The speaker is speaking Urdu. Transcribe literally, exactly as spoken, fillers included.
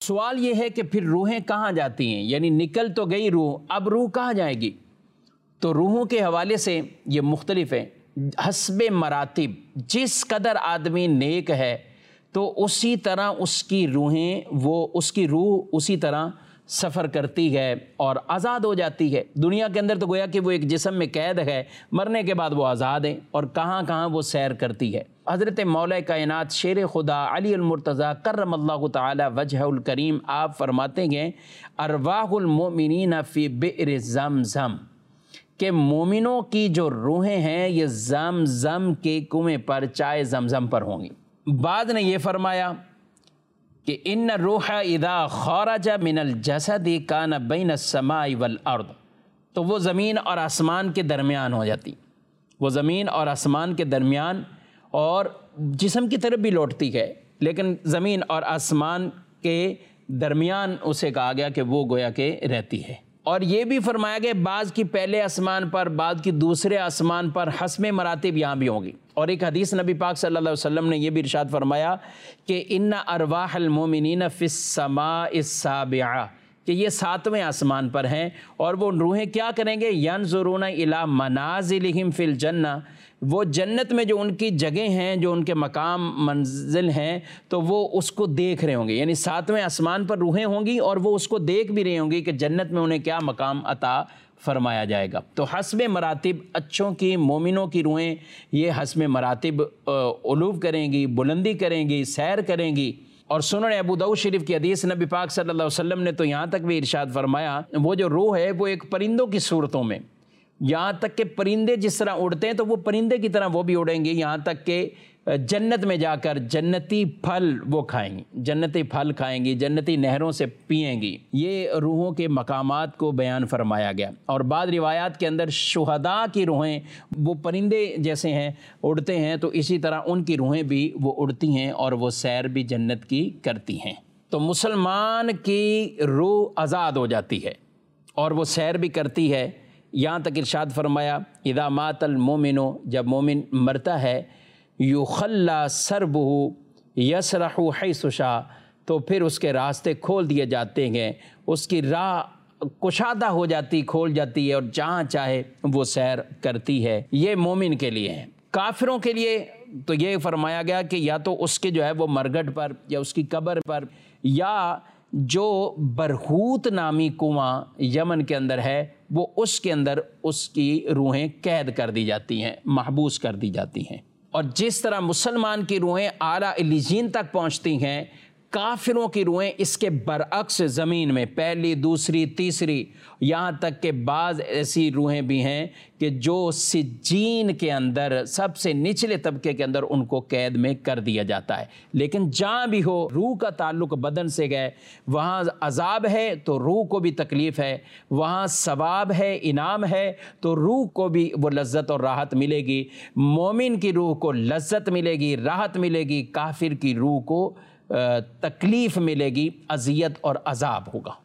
سوال یہ ہے کہ پھر روحیں کہاں جاتی ہیں؟ یعنی نکل تو گئی روح، اب روح کہاں جائے گی؟ تو روحوں کے حوالے سے یہ مختلف ہے حسب مراتب۔ جس قدر آدمی نیک ہے تو اسی طرح اس کی روحیں وہ اس کی روح اسی طرح سفر کرتی ہے اور آزاد ہو جاتی ہے۔ دنیا کے اندر تو گویا کہ وہ ایک جسم میں قید ہے، مرنے کے بعد وہ آزاد ہے اور کہاں کہاں وہ سیر کرتی ہے۔ حضرت مولا کائنات شیر خدا علی المرتضیٰ کرم اللہ تعالی وجہ الکریم آپ فرماتے ہیں ارواح المؤمنین فی بئر زمزم، کہ مومنوں کی جو روحیں ہیں یہ زمزم کے کنویں پر چائے زمزم پر ہوں گی۔ بعد نے یہ فرمایا کہ ان الروح اذا خرج من الجسد کان بین السماء والارض، تو وہ زمین اور آسمان کے درمیان ہو جاتی، وہ زمین اور آسمان کے درمیان اور جسم کی طرف بھی لوٹتی ہے، لیکن زمین اور آسمان کے درمیان اسے کہا گیا کہ وہ گویا کہ رہتی ہے۔ اور یہ بھی فرمایا گیا بعض کی پہلے آسمان پر، بعض کی دوسرے آسمان پر، حسب مراتب یہاں بھی ہوں گی۔ اور ایک حدیث نبی پاک صلی اللہ علیہ وسلم نے یہ بھی ارشاد فرمایا کہ ان ارواح المؤمنین فی السماء السابعہ، کہ یہ ساتویں آسمان پر ہیں اور وہ روحیں کیا کریں گے؟ ینظرون الی منازلہم فی الجنہ، وہ جنت میں جو ان کی جگہیں ہیں، جو ان کے مقام منزل ہیں، تو وہ اس کو دیکھ رہے ہوں گے۔ یعنی ساتویں آسمان پر روحیں ہوں گی اور وہ اس کو دیکھ بھی رہے ہوں گی کہ جنت میں انہیں کیا مقام عطا فرمایا جائے گا۔ تو حسب مراتب اچھوں کی، مومنوں کی روحیں یہ حسب مراتب علو کریں گی، بلندی کریں گی، سیر کریں گی۔ اور سنن ابو داؤد شریف کی حدیث نبی پاک صلی اللہ علیہ وسلم نے تو یہاں تک بھی ارشاد فرمایا وہ جو روح ہے وہ ایک پرندوں کی صورتوں میں، یہاں تک کہ پرندے جس طرح اڑتے ہیں تو وہ پرندے کی طرح وہ بھی اڑیں گے، یہاں تک کہ جنت میں جا کر جنتی پھل وہ کھائیں گی، جنتی پھل کھائیں گی، جنتی نہروں سے پئیں گی۔ یہ روحوں کے مقامات کو بیان فرمایا گیا۔ اور بعض روایات کے اندر شہداء کی روحیں وہ پرندے جیسے ہیں، اڑتے ہیں، تو اسی طرح ان کی روحیں بھی وہ اڑتی ہیں اور وہ سیر بھی جنت کی کرتی ہیں۔ تو مسلمان کی روح آزاد ہو جاتی ہے اور وہ سیر بھی کرتی ہے۔ یہاں تک ارشاد فرمایا اذا مات المومن، جب مومن مرتا ہے، یخلی سربہ یسرح حیث شاء، تو پھر اس کے راستے کھول دیے جاتے ہیں، اس کی راہ کشادہ ہو جاتی، کھول جاتی ہے اور جہاں چاہے وہ سیر کرتی ہے۔ یہ مومن کے لیے ہے۔ کافروں کے لیے تو یہ فرمایا گیا کہ یا تو اس کے جو ہے وہ مرگٹ پر یا اس کی قبر پر، یا جو برہوت نامی کنواں یمن کے اندر ہے وہ اس کے اندر اس کی روحیں قید کر دی جاتی ہیں، محبوس کر دی جاتی ہیں۔ اور جس طرح مسلمان کی روحیں اعلیٰ علیین تک پہنچتی ہیں، کافروں کی روحیں اس کے برعکس زمین میں پہلی، دوسری، تیسری، یہاں تک کہ بعض ایسی روحیں بھی ہیں کہ جو سجین کے اندر سب سے نچلے طبقے کے اندر ان کو قید میں کر دیا جاتا ہے۔ لیکن جہاں بھی ہو روح کا تعلق بدن سے گئے، وہاں عذاب ہے تو روح کو بھی تکلیف ہے، وہاں ثواب ہے، انعام ہے، تو روح کو بھی وہ لذت اور راحت ملے گی۔ مومن کی روح کو لذت ملے گی، راحت ملے گی، کافر کی روح کو تکلیف ملے گی، اذیت اور عذاب ہوگا۔